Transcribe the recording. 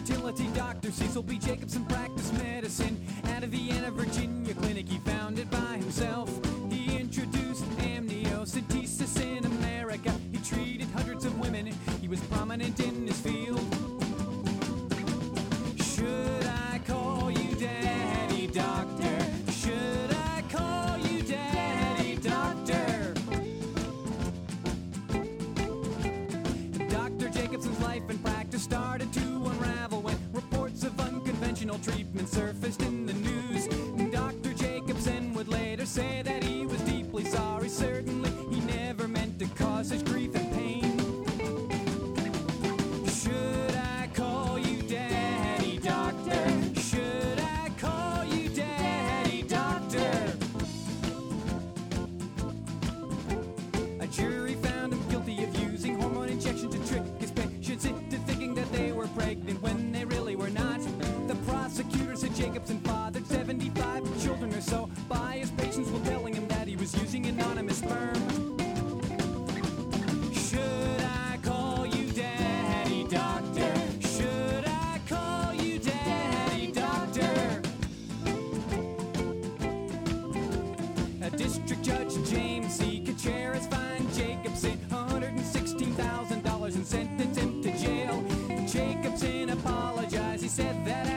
fertility doctor Cecil B. Jacobson practiced medicine at a Vienna, Virginia clinic he founded by himself. He introduced amniocentesis in America. He treated hundreds of women. He was prominent in his field. Should I call you Daddy Doctor? Should I call you Daddy Doctor? Dr. Jacobson's life and practice started to unravel when reports of unconventional treatment surfaced in the news. Dr. Jacobson would later say that he was deeply sorry. Certainly he never meant to cause such grief and pain. Should I call you Daddy Doctor? Should I call you Daddy Doctor? A jury found him guilty of using hormone injections to trick his patients into thinking that they were pregnant when they really were not. The prosecutor said Jacobson fathered 75 children or so by his patients while telling him that he was using anonymous sperm. Should I call you Daddy Doctor? Should I call you Daddy Doctor? A district judge, James C. Caceres, fined Jacobson $116,000 and sentenced him to jail. Jacobson apologized. He said that